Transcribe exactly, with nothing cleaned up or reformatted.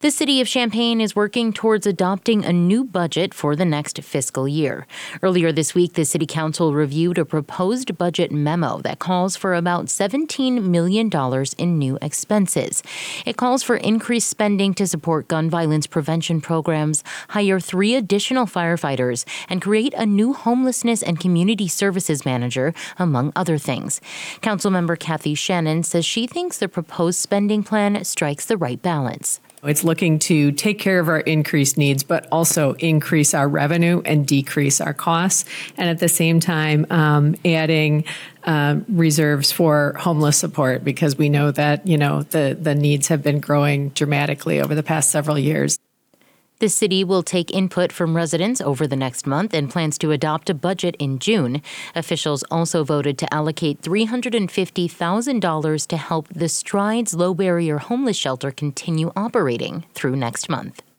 The city of Champaign is working towards adopting a new budget for the next fiscal year. Earlier this week, the city council reviewed a proposed budget memo that calls for about seventeen million dollars in new expenses. It calls for increased spending to support gun violence prevention programs, hire three additional firefighters, and create a new homelessness and community services manager, among other things. Councilmember Kathy Shannon says she thinks the proposed spending plan strikes the right balance. It's looking to take care of our increased needs, but also increase our revenue and decrease our costs. And at the same time, um, adding uh, reserves for homeless support, because we know that, you know, the, the needs have been growing dramatically over the past several years. The city will take input from residents over the next month and plans to adopt a budget in June. Officials also voted to allocate three hundred fifty thousand dollars to help the Strides Low Barrier Homeless Shelter continue operating through next month.